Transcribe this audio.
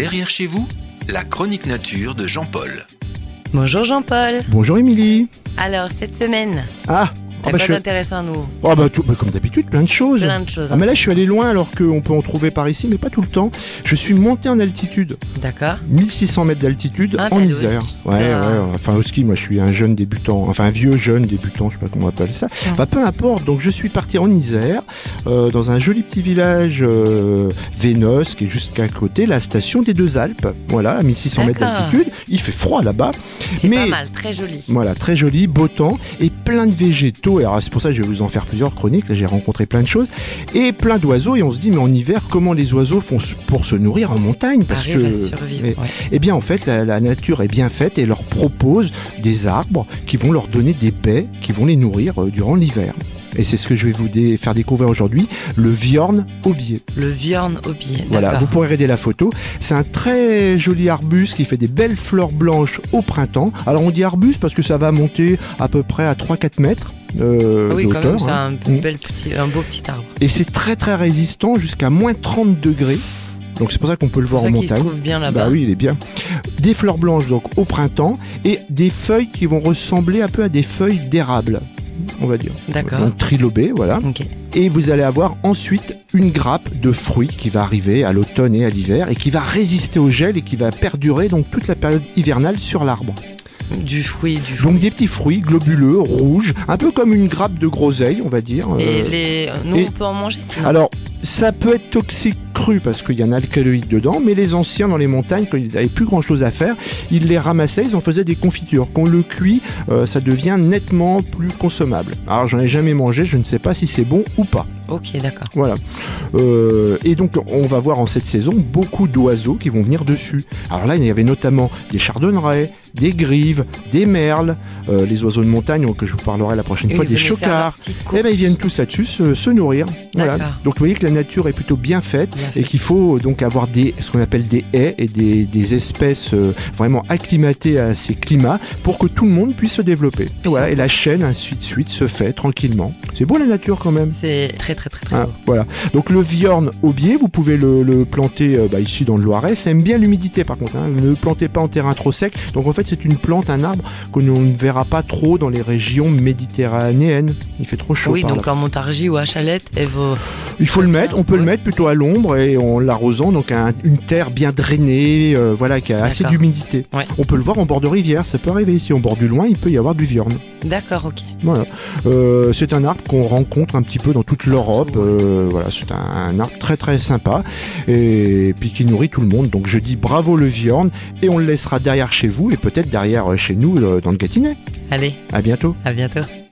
Derrière chez vous, la chronique nature de Jean-Paul. Bonjour Jean-Paul. Bonjour Émilie. Alors, cette semaine, Ah, t'as quoi d'intéressant à nous? comme d'habitude, plein de choses. Plein de choses. Ah, mais là, je suis allé loin alors qu'on peut en trouver par ici, mais pas tout le temps. Je suis monté en altitude. D'accord. 1600 mètres d'altitude en t'es allé au Isère. ski. Ouais, Ah. enfin au ski, moi je suis un jeune débutant, enfin un vieux jeune débutant, je sais pas comment on appelle ça. Enfin peu importe, donc je suis parti en Isère, dans un joli petit village Vénos, qui est juste à côté, la station des Deux Alpes. Voilà, à 1600 mètres D'accord. d'altitude. Il fait froid là-bas. C'est pas mal, très joli. Voilà, très joli, beau temps et plein de végétaux. Et alors c'est pour ça que je vais vous en faire plusieurs chroniques. Là, j'ai rencontré plein de choses et plein d'oiseaux. Et on se dit, mais en hiver, comment les oiseaux font pour se nourrir en montagne? Parce Arrive que à survivre. Ouais. eh bien, en fait, la nature est bien faite et leur propose des arbres qui vont leur donner des baies qui vont les nourrir durant l'hiver. Et c'est ce que je vais vous faire découvrir aujourd'hui, le viorne aubier. Le viorne aubier. Voilà, D'accord. vous pourrez regarder la photo. C'est un très joli arbuste qui fait des belles fleurs blanches au printemps. Alors on dit arbuste parce que ça va monter à peu près à 3-4 mètres. Ah oui, quand d'auteur, même, c'est hein. un beau petit arbre. Et c'est très très résistant jusqu'à moins 30 degrés. Donc c'est pour ça qu'on peut le voir en C'est pour ça qu'il se montagne. trouve bien là-bas. Bah oui, il est bien. Des fleurs blanches donc au printemps et des feuilles qui vont ressembler un peu à des feuilles d'érable, on va dire. D'accord. Donc trilobées, voilà. Ok. Et vous allez avoir ensuite une grappe de fruits qui va arriver à l'automne et à l'hiver et qui va résister au gel et qui va perdurer donc toute la période hivernale sur l'arbre. Du fruit. Donc des petits fruits globuleux, rouges, un peu comme une grappe de groseille, on va dire. Et nous, et- on peut en manger? Non. Alors, ça peut être toxique cru parce qu'il y a un alcaloïde dedans, mais les anciens dans les montagnes, quand ils n'avaient plus grand chose à faire, ils les ramassaient, ils en faisaient des confitures. Quand on le cuit, ça devient nettement plus consommable. Alors, j'en ai jamais mangé, je ne sais pas si c'est bon ou pas. Ok, d'accord. Voilà. Et donc, on va voir en cette saison beaucoup d'oiseaux qui vont venir dessus. Alors là, il y avait notamment des chardonnerets, des grives, des merles, les oiseaux de montagne, que je vous parlerai la prochaine Et fois, ils des venaient faire leur chocards. petite Eh course. ben, ils viennent tous là-dessus se nourrir. Voilà. D'accord. Donc, vous voyez que la nature est plutôt bien faite Bien et fait. qu'il faut donc avoir ce qu'on appelle des haies et des espèces vraiment acclimatées à ces climats pour que tout le monde puisse se développer. Voilà. Et la chaîne, ainsi de suite, se fait tranquillement. C'est beau la nature quand même. C'est très très très très Hein, beau. voilà. Donc le viorne aubier, vous pouvez le planter ici dans le Loiret. Ça aime bien l'humidité par contre. Hein. Ne le plantez pas en terrain trop sec. Donc en fait c'est une plante, un arbre que l'on ne verra pas trop dans les régions méditerranéennes. Il fait trop chaud. Oui, par donc là. en Montargis ou à Chalette, Il faut le mettre. On peut le Ouais. mettre plutôt à l'ombre et en l'arrosant. Donc une terre bien drainée, voilà, qui a assez D'accord. d'humidité. Ouais. On peut le voir en bord de rivière. Ça peut arriver. Si on bord du loin, il peut y avoir du viorne. D'accord, ok. Voilà. C'est un arbre qu'on rencontre un petit peu dans toute l'Europe. Voilà, c'est un arbre très très sympa et puis qui nourrit tout le monde. Donc je dis bravo le viorne et on le laissera derrière chez vous et peut-être derrière chez nous dans le Gâtinais. Allez, À bientôt. à bientôt.